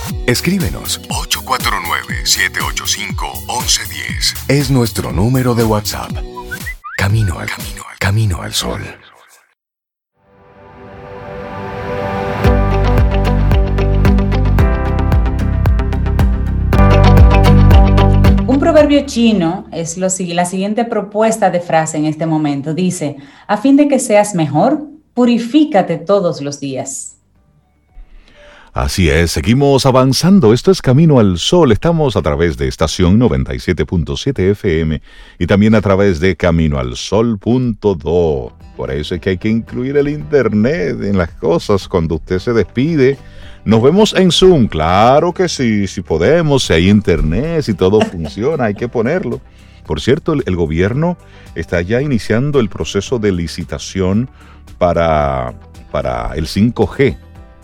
Escríbenos 849-785-1110. Es nuestro número de WhatsApp. Camino al Sol. Un proverbio chino es la siguiente propuesta de frase en este momento. Dice, a fin de que seas mejor, purifícate todos los días. Así es, seguimos avanzando. Esto es Camino al Sol. Estamos a través de estación 97.7 FM y también a través de caminoalsol.do. Por eso es que hay que incluir el internet en las cosas cuando usted se despide. Nos vemos en Zoom. Claro que sí, si podemos, si hay internet, si todo funciona, hay que ponerlo. Por cierto, el gobierno está ya iniciando el proceso de licitación para el 5G.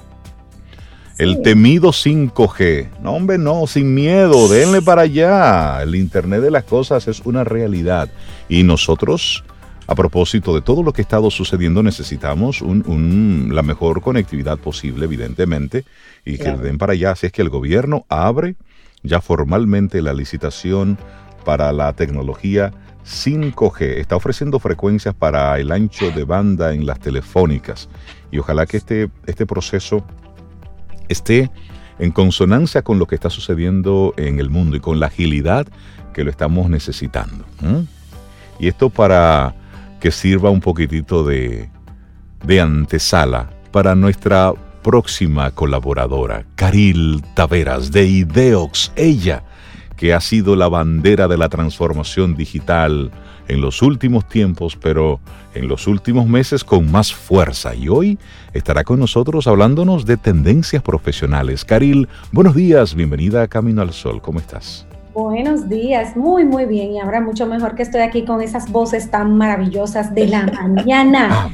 El temido 5G. No, hombre, no, sin miedo, denle para allá. El Internet de las cosas es una realidad. Y nosotros, a propósito de todo lo que ha estado sucediendo, necesitamos la mejor conectividad posible, evidentemente, y que le den para allá. Así es que el gobierno abre ya formalmente la licitación para la tecnología 5G. Está ofreciendo frecuencias para el ancho de banda en las telefónicas. Y ojalá que este proceso esté en consonancia con lo que está sucediendo en el mundo y con la agilidad que lo estamos necesitando. Y esto para que sirva un poquitito de antesala para nuestra próxima colaboradora, Caril Taveras, de Ideox. Ella, que ha sido la bandera de la transformación digital en los últimos tiempos, pero en los últimos meses con más fuerza. Y hoy estará con nosotros hablándonos de tendencias profesionales. Caril, buenos días, bienvenida a Camino al Sol. ¿Cómo estás? Buenos días, muy bien, y ahora mucho mejor que estoy aquí con esas voces tan maravillosas de la mañana.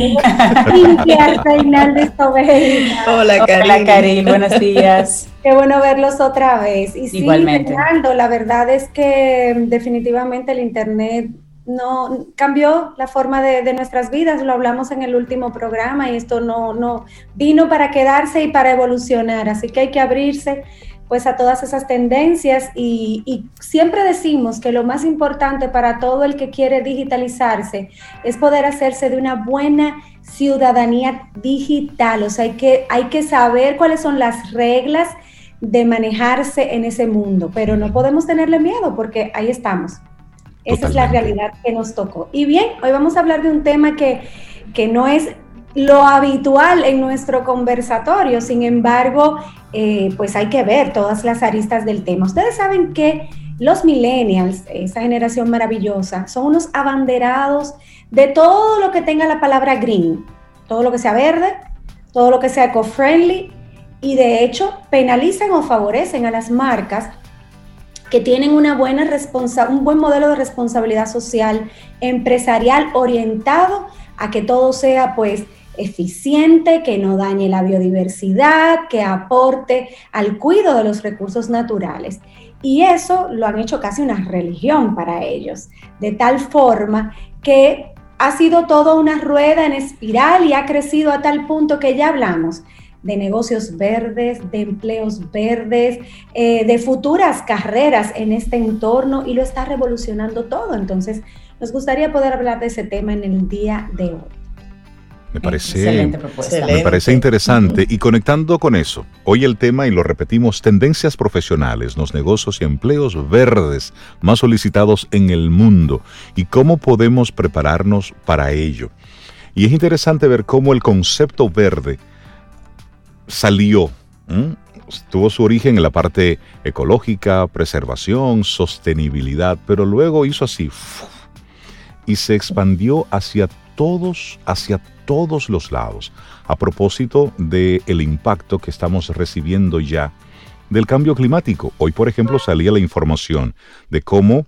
Hola, Caril, buenos días. Qué bueno verlos otra vez. Y igualmente. Sí, Fernando, la verdad es que definitivamente el Internet no cambió la forma de nuestras vidas, lo hablamos en el último programa, y esto no vino para quedarse y para evolucionar, así que hay que abrirse pues a todas esas tendencias y siempre decimos que lo más importante para todo el que quiere digitalizarse es poder hacerse de una buena ciudadanía digital. O sea, hay que saber cuáles son las reglas de manejarse en ese mundo, pero no podemos tenerle miedo porque ahí estamos. Esa es la realidad que nos tocó. Y bien, hoy vamos a hablar de un tema que no es lo habitual en nuestro conversatorio, sin embargo, pues hay que ver todas las aristas del tema. Ustedes saben que los millennials, esa generación maravillosa, son unos abanderados de todo lo que tenga la palabra green, todo lo que sea verde, todo lo que sea eco-friendly, y de hecho penalizan o favorecen a las marcas que tienen un buen modelo de responsabilidad social empresarial orientado a que todo sea pues eficiente, que no dañe la biodiversidad, que aporte al cuidado de los recursos naturales. Y eso lo han hecho casi una religión para ellos, de tal forma que ha sido toda una rueda en espiral y ha crecido a tal punto que ya hablamos de negocios verdes, de empleos verdes, de futuras carreras en este entorno, y lo está revolucionando todo. Entonces, nos gustaría poder hablar de ese tema en el día de hoy. Me parece interesante. Y conectando con eso, hoy el tema, y lo repetimos, tendencias profesionales, los negocios y empleos verdes más solicitados en el mundo y cómo podemos prepararnos para ello. Y es interesante ver cómo el concepto verde salió, tuvo su origen en la parte ecológica, preservación, sostenibilidad, pero luego hizo así y se expandió hacia todos los lados, a propósito del impacto que estamos recibiendo ya del cambio climático. Hoy, por ejemplo, salía la información de cómo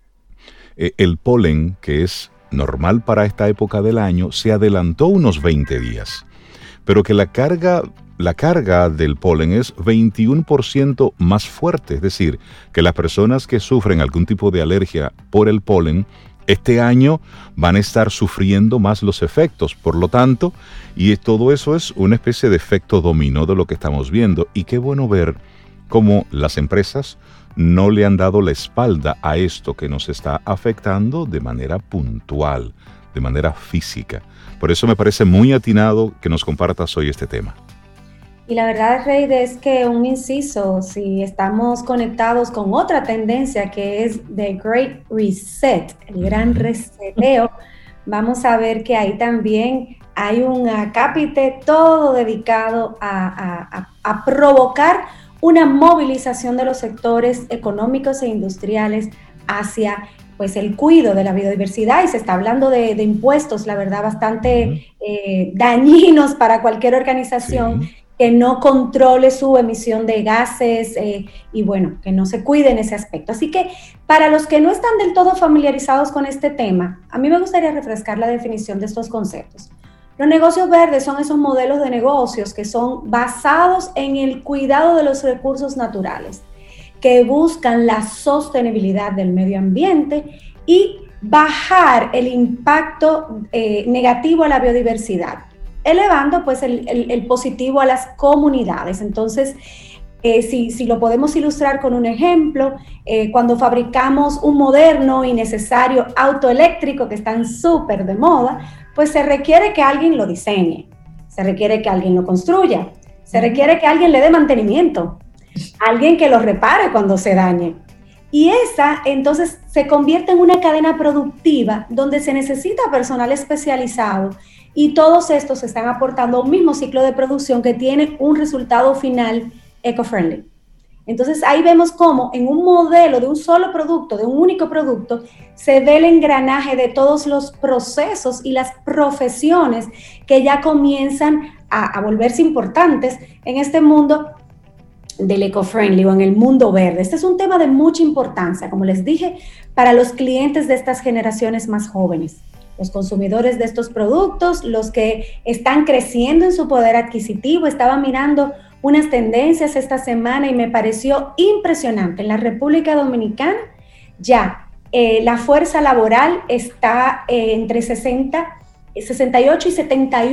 el polen, que es normal para esta época del año, se adelantó unos 20 días, pero que la carga del polen es 21% más fuerte, es decir, que las personas que sufren algún tipo de alergia por el polen Este año van a estar sufriendo más los efectos, por lo tanto, y todo eso es una especie de efecto dominó de lo que estamos viendo. Y qué bueno ver cómo las empresas no le han dado la espalda a esto que nos está afectando de manera puntual, de manera física. Por eso me parece muy atinado que nos compartas hoy este tema. Y la verdad, Reid, es que un inciso, si estamos conectados con otra tendencia que es The Great Reset, el gran reseteo, vamos a ver que ahí también hay un acápite todo dedicado a provocar una movilización de los sectores económicos e industriales hacia pues el cuidado de la biodiversidad, y se está hablando de impuestos, la verdad, bastante dañinos para cualquier organización que no controle su emisión de gases y bueno, que no se cuide en ese aspecto. Así que para los que no están del todo familiarizados con este tema, a mí me gustaría refrescar la definición de estos conceptos. Los negocios verdes son esos modelos de negocios que son basados en el cuidado de los recursos naturales, que buscan la sostenibilidad del medio ambiente y bajar el impacto negativo a la biodiversidad, elevando pues el positivo a las comunidades. Entonces, si lo podemos ilustrar con un ejemplo, cuando fabricamos un moderno y necesario auto eléctrico que están súper de moda, pues se requiere que alguien lo diseñe, se requiere que alguien lo construya, se requiere que alguien le dé mantenimiento, alguien que lo repare cuando se dañe. Y esa entonces se convierte en una cadena productiva donde se necesita personal especializado, y todos estos están aportando a un mismo ciclo de producción que tiene un resultado final eco-friendly. Entonces ahí vemos cómo en un modelo de un solo producto, de un único producto, se ve el engranaje de todos los procesos y las profesiones que ya comienzan a volverse importantes en este mundo del eco-friendly o en el mundo verde. Este es un tema de mucha importancia, como les dije, para los clientes de estas generaciones más jóvenes, los consumidores de estos productos, los que están creciendo en su poder adquisitivo. Estaba mirando unas tendencias esta semana y me pareció impresionante. En la República Dominicana ya la fuerza laboral está entre 68 y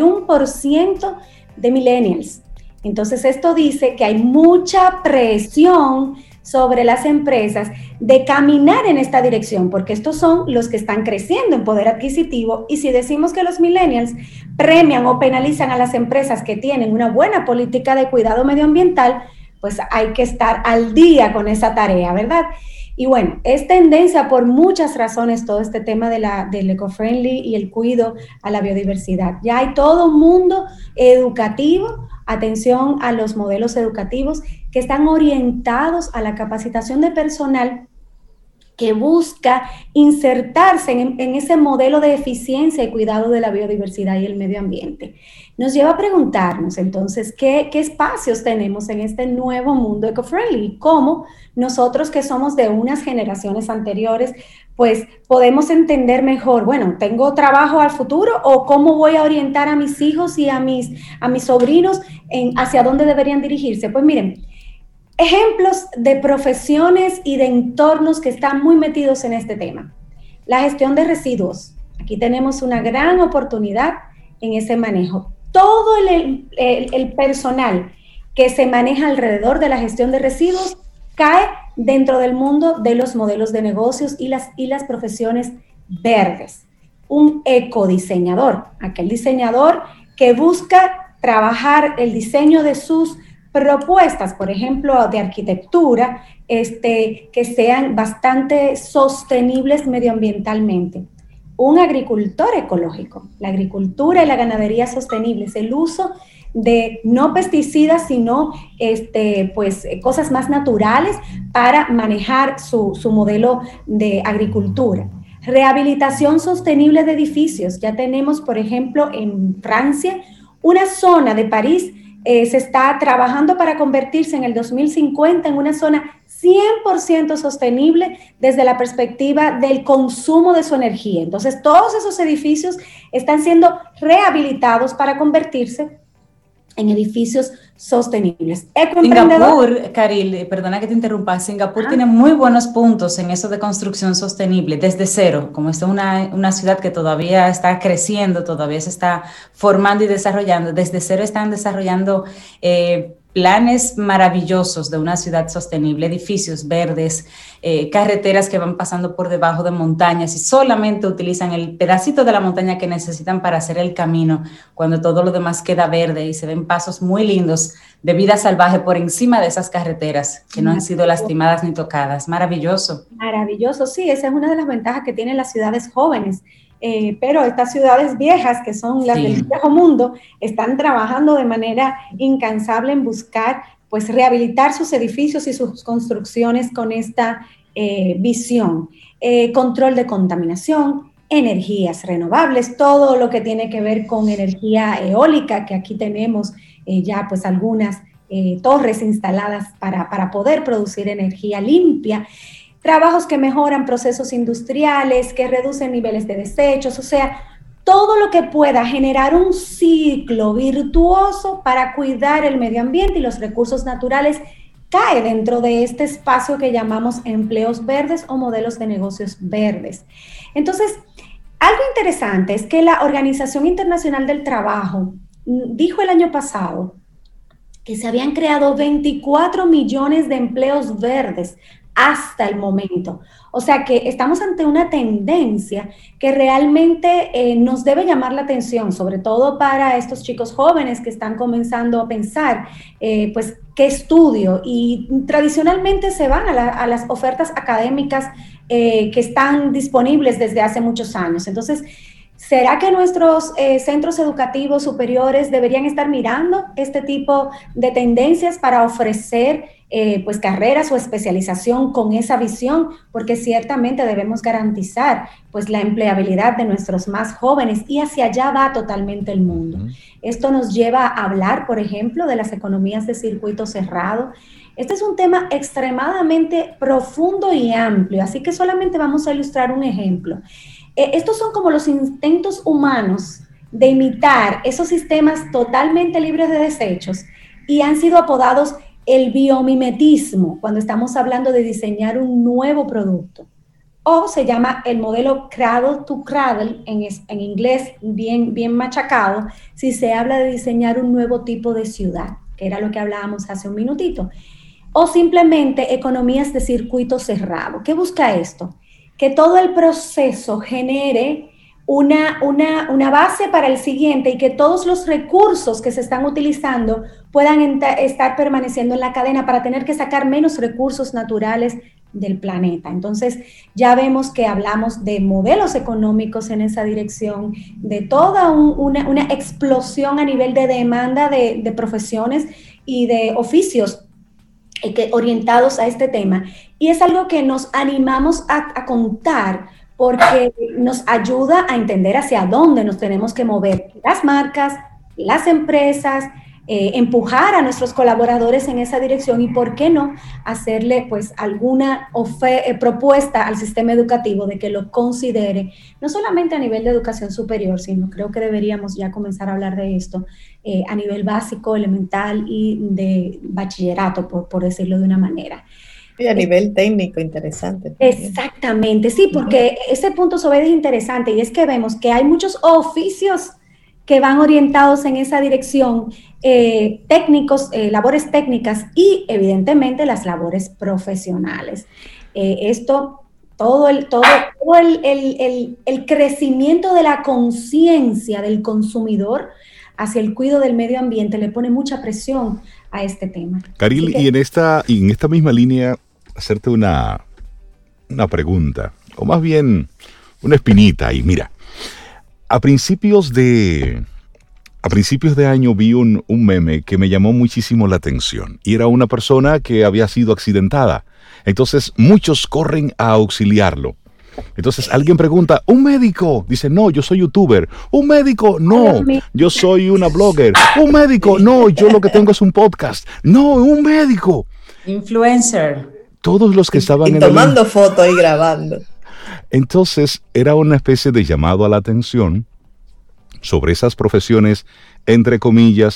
71% de millennials. Entonces esto dice que hay mucha presión sobre las empresas de caminar en esta dirección, porque estos son los que están creciendo en poder adquisitivo, y si decimos que los millennials premian o penalizan a las empresas que tienen una buena política de cuidado medioambiental, pues hay que estar al día con esa tarea, ¿verdad? Y bueno, es tendencia por muchas razones todo este tema del eco-friendly y el cuidado a la biodiversidad. Ya hay todo un mundo educativo, atención a los modelos educativos que están orientados a la capacitación de personal que busca insertarse en ese modelo de eficiencia y cuidado de la biodiversidad y el medio ambiente. Nos lleva a preguntarnos entonces qué espacios tenemos en este nuevo mundo eco-friendly y cómo nosotros que somos de unas generaciones anteriores pues podemos entender mejor, bueno, ¿tengo trabajo al futuro o cómo voy a orientar a mis hijos y a mis sobrinos hacia dónde deberían dirigirse? Pues miren, ejemplos de profesiones y de entornos que están muy metidos en este tema. La gestión de residuos. Aquí tenemos una gran oportunidad en ese manejo. Todo el personal que se maneja alrededor de la gestión de residuos cae dentro del mundo de los modelos de negocios y las profesiones verdes. Un ecodiseñador, aquel diseñador que busca trabajar el diseño de sus propuestas, por ejemplo, de arquitectura, que sean bastante sostenibles medioambientalmente. Un agricultor ecológico, la agricultura y la ganadería sostenibles, el uso de no pesticidas, sino cosas más naturales para manejar su modelo de agricultura. Rehabilitación sostenible de edificios. Ya tenemos, por ejemplo, en Francia, una zona de París se está trabajando para convertirse en el 2050 en una zona 100% sostenible desde la perspectiva del consumo de su energía. Entonces, todos esos edificios están siendo rehabilitados para convertirse en edificios sostenibles. Singapur, Caril, perdona que te interrumpa, Singapur tiene muy buenos puntos en eso de construcción sostenible, desde cero, como es una ciudad que todavía está creciendo, todavía se está formando y desarrollando, desde cero están desarrollando planes maravillosos de una ciudad sostenible, edificios verdes, carreteras que van pasando por debajo de montañas y solamente utilizan el pedacito de la montaña que necesitan para hacer el camino, cuando todo lo demás queda verde, y se ven pasos muy lindos de vida salvaje por encima de esas carreteras que no han sido lastimadas ni tocadas. Maravilloso. Maravilloso, sí, esa es una de las ventajas que tienen las ciudades jóvenes. Pero estas ciudades viejas, que son las del viejo mundo, están trabajando de manera incansable en buscar, pues, rehabilitar sus edificios y sus construcciones con esta visión. Control de contaminación, energías renovables, todo lo que tiene que ver con energía eólica, que aquí tenemos ya pues algunas torres instaladas para poder producir energía limpia. Trabajos que mejoran procesos industriales, que reducen niveles de desechos, o sea, todo lo que pueda generar un ciclo virtuoso para cuidar el medio ambiente y los recursos naturales cae dentro de este espacio que llamamos empleos verdes o modelos de negocios verdes. Entonces, algo interesante es que la Organización Internacional del Trabajo dijo el año pasado que se habían creado 24 millones de empleos verdes hasta el momento. O sea que estamos ante una tendencia que realmente nos debe llamar la atención, sobre todo para estos chicos jóvenes que están comenzando a pensar, pues, qué estudio, y tradicionalmente se van a las ofertas académicas que están disponibles desde hace muchos años. Entonces, ¿será que nuestros centros educativos superiores deberían estar mirando este tipo de tendencias para ofrecer pues carreras o especialización con esa visión? Porque ciertamente debemos garantizar pues la empleabilidad de nuestros más jóvenes, y hacia allá va totalmente el mundo. Esto nos lleva a hablar, por ejemplo, de las economías de circuito cerrado. Este es un tema extremadamente profundo y amplio, así que solamente vamos a ilustrar un ejemplo. Estos son como los intentos humanos de imitar esos sistemas totalmente libres de desechos, y han sido apodados el biomimetismo cuando estamos hablando de diseñar un nuevo producto. O se llama el modelo cradle to cradle, en inglés bien machacado, si se habla de diseñar un nuevo tipo de ciudad, que era lo que hablábamos hace un minutito. O simplemente economías de circuito cerrado. ¿Qué busca esto? Que todo el proceso genere una base para el siguiente, y que todos los recursos que se están utilizando puedan estar permaneciendo en la cadena para tener que sacar menos recursos naturales del planeta. Entonces, ya vemos que hablamos de modelos económicos en esa dirección, de toda una explosión a nivel de demanda de profesiones y de oficios orientados a este tema. Y es algo que nos animamos a contar, porque nos ayuda a entender hacia dónde nos tenemos que mover las marcas, las empresas, empujar a nuestros colaboradores en esa dirección, y por qué no hacerle pues alguna propuesta al sistema educativo de que lo considere, no solamente a nivel de educación superior, sino creo que deberíamos ya comenzar a hablar de esto a nivel básico, elemental y de bachillerato, por decirlo de una manera. Y a nivel técnico, interesante también. Exactamente, sí, porque ese punto sobre es interesante, y es que vemos que hay muchos oficios que van orientados en esa dirección, técnicos, labores técnicas, y evidentemente las labores profesionales. Todo el crecimiento de la conciencia del consumidor hacia el cuidado del medio ambiente le pone mucha presión a este tema. Caril, y en esta misma línea, hacerte una pregunta, o más bien una espinita. Y mira, a principios de año vi un meme que me llamó muchísimo la atención, y era una persona que había sido accidentada. Entonces muchos corren a auxiliarlo. Entonces alguien pregunta, ¿un médico? Dice, no, yo soy youtuber. ¿Un médico? No, yo soy una blogger. ¿Un médico? No, yo lo que tengo es un podcast. No, un médico. Influencer. Todos los que estaban y tomando fotos y grabando. Entonces era una especie de llamado a la atención sobre esas profesiones, entre comillas,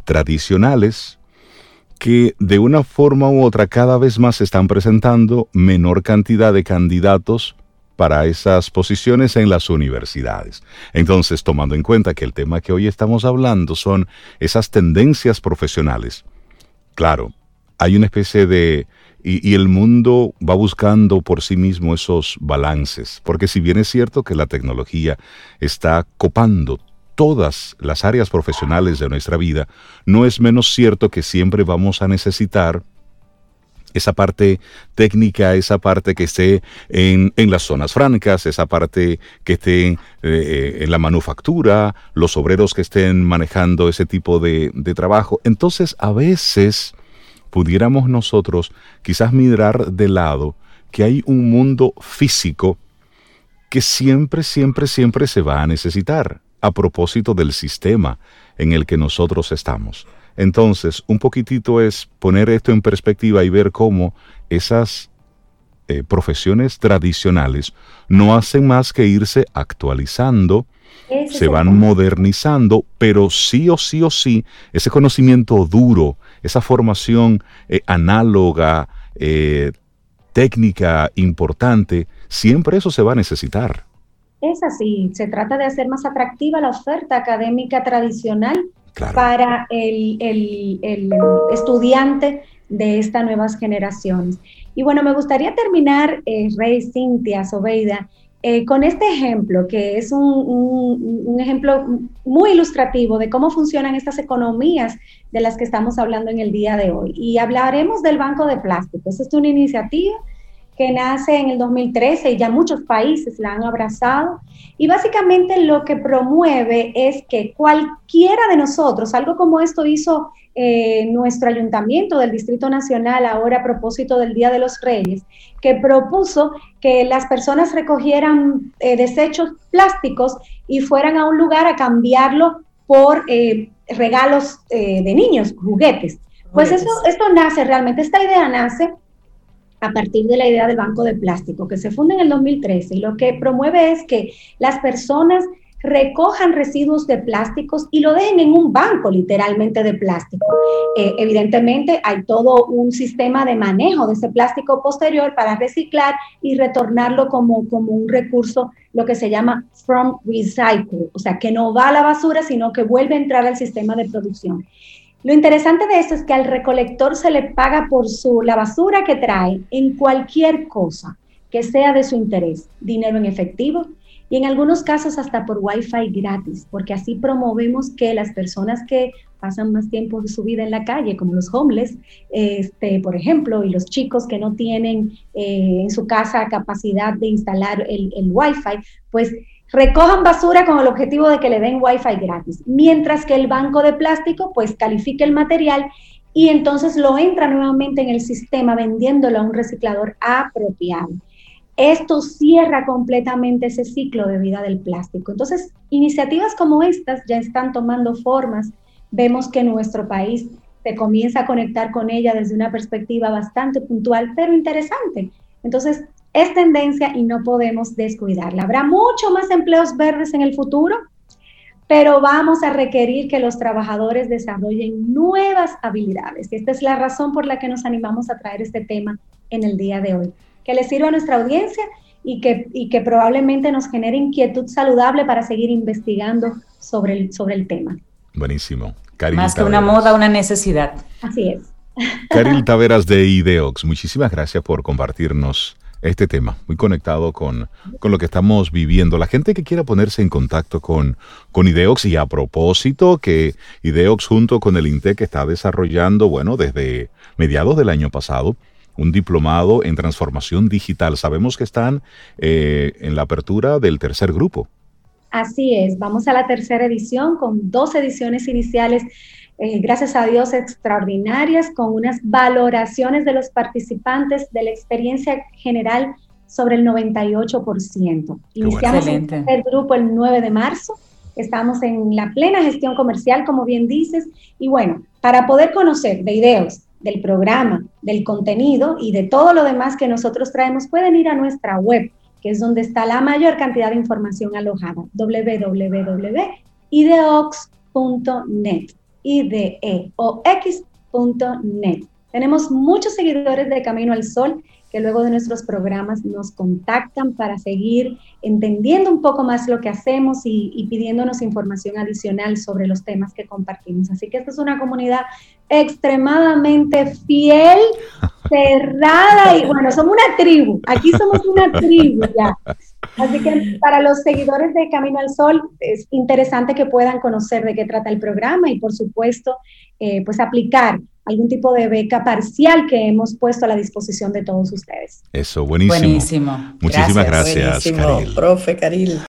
tradicionales que de una forma u otra cada vez más se están presentando menor cantidad de candidatos para esas posiciones en las universidades. Entonces, tomando en cuenta que el tema que hoy estamos hablando son esas tendencias profesionales, claro, hay una especie de... Y el mundo va buscando por sí mismo esos balances, porque si bien es cierto que la tecnología está copando todas las áreas profesionales de nuestra vida, no es menos cierto que siempre vamos a necesitar esa parte técnica, esa parte que esté en las zonas francas, esa parte que esté en la manufactura, los obreros que estén manejando ese tipo de trabajo. Entonces, a veces pudiéramos nosotros quizás mirar de lado que hay un mundo físico que siempre se va a necesitar a propósito del sistema en el que nosotros estamos. Entonces, un poquitito es poner esto en perspectiva y ver cómo esas profesiones tradicionales no hacen más que irse actualizando, se van modernizando, pero sí o sí, ese conocimiento duro, esa formación análoga, técnica importante, siempre eso se va a necesitar. Es así, se trata de hacer más atractiva la oferta académica tradicional, claro, para el estudiante de estas nuevas generaciones. Y bueno, me gustaría terminar, Rey, Cintia, Sobeida, con este ejemplo, que es un ejemplo muy ilustrativo de cómo funcionan estas economías de las que estamos hablando en el día de hoy. Y hablaremos del Banco de Plásticos. Esta es una iniciativa que nace en el 2013 y ya muchos países la han abrazado. Y básicamente lo que promueve es que cualquiera de nosotros, algo como esto hizo nuestro ayuntamiento del Distrito Nacional ahora a propósito del Día de los Reyes, que propuso que las personas recogieran desechos plásticos y fueran a un lugar a cambiarlo por regalos de niños, juguetes. Pues esto nace realmente, esta idea nace a partir de la idea del Banco de Plástico, que se funda en el 2013, y lo que promueve es que las personas recojan residuos de plásticos y lo dejen en un banco literalmente de plástico. Evidentemente hay todo un sistema de manejo de ese plástico posterior para reciclar y retornarlo como un recurso, lo que se llama from recycle, o sea, que no va a la basura, sino que vuelve a entrar al sistema de producción. Lo interesante de esto es que al recolector se le paga por la basura que trae en cualquier cosa que sea de su interés, dinero en efectivo y en algunos casos hasta por Wi-Fi gratis, porque así promovemos que las personas que pasan más tiempo de su vida en la calle, como los homeless, por ejemplo, y los chicos que no tienen en su casa capacidad de instalar el Wi-Fi, pues recojan basura con el objetivo de que le den Wi-Fi gratis, mientras que el banco de plástico pues califique el material y entonces lo entra nuevamente en el sistema vendiéndolo a un reciclador apropiado. Esto cierra completamente ese ciclo de vida del plástico. Entonces, iniciativas como estas ya están tomando formas. Vemos que nuestro país se comienza a conectar con ella desde una perspectiva bastante puntual, pero interesante. Entonces, es tendencia y no podemos descuidarla. Habrá mucho más empleos verdes en el futuro, pero vamos a requerir que los trabajadores desarrollen nuevas habilidades. Y esta es la razón por la que nos animamos a traer este tema en el día de hoy. Que les sirva a nuestra audiencia y que probablemente nos genere inquietud saludable para seguir investigando sobre el tema. Buenísimo. Caril Más que Taveras. Una moda, una necesidad. Así es. Caril Taveras de IDEOX, muchísimas gracias por compartirnos este tema, muy conectado con lo que estamos viviendo. La gente que quiera ponerse en contacto con IDEOX, y a propósito que IDEOX junto con el INTEC está desarrollando, bueno, desde mediados del año pasado, un diplomado en transformación digital. Sabemos que están en la apertura del tercer grupo. Así es, vamos a la tercera edición con 2 ediciones iniciales, gracias a Dios, extraordinarias, con unas valoraciones de los participantes de la experiencia general sobre el 98%. Iniciamos el tercer grupo el 9 de marzo, estamos en la plena gestión comercial, como bien dices, y bueno, para poder conocer de IDEOX, del programa, del contenido y de todo lo demás que nosotros traemos, pueden ir a nuestra web, que es donde está la mayor cantidad de información alojada, www.ideox.net. o x.net. Tenemos muchos seguidores de Camino al Sol que luego de nuestros programas nos contactan para seguir entendiendo un poco más lo que hacemos y pidiéndonos información adicional sobre los temas que compartimos. Así que esta es una comunidad extremadamente fiel, cerrada y bueno, somos una tribu. Aquí somos una tribu ya. Así que para los seguidores de Camino al Sol es interesante que puedan conocer de qué trata el programa y por supuesto pues aplicar algún tipo de beca parcial que hemos puesto a la disposición de todos ustedes. Eso, buenísimo. Buenísimo. Muchísimas gracias, Buenísimo, Caril. profe Caril.